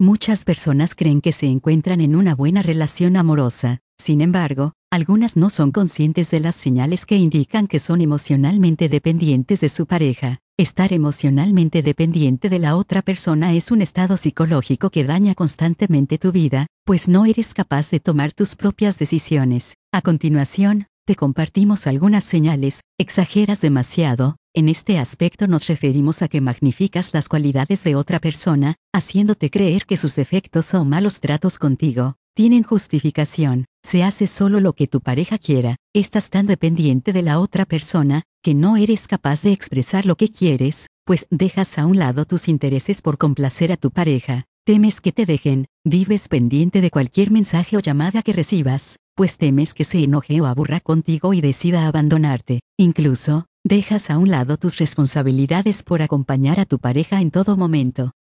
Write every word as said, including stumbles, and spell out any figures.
Muchas personas creen que se encuentran en una buena relación amorosa. Sin embargo, algunas no son conscientes de las señales que indican que son emocionalmente dependientes de su pareja. Estar emocionalmente dependiente de la otra persona es un estado psicológico que daña constantemente tu vida, pues no eres capaz de tomar tus propias decisiones. A continuación, te compartimos algunas señales. Exageras demasiado. En este aspecto nos referimos a que magnificas las cualidades de otra persona, haciéndote creer que sus defectos o malos tratos contigo tienen justificación. Se hace solo lo que tu pareja quiera. Estás tan dependiente de la otra persona, que no eres capaz de expresar lo que quieres, pues dejas a un lado tus intereses por complacer a tu pareja. Temes que te dejen. Vives pendiente de cualquier mensaje o llamada que recibas, pues temes que se enoje o aburra contigo y decida abandonarte. Incluso, dejas a un lado tus responsabilidades por acompañar a tu pareja en todo momento.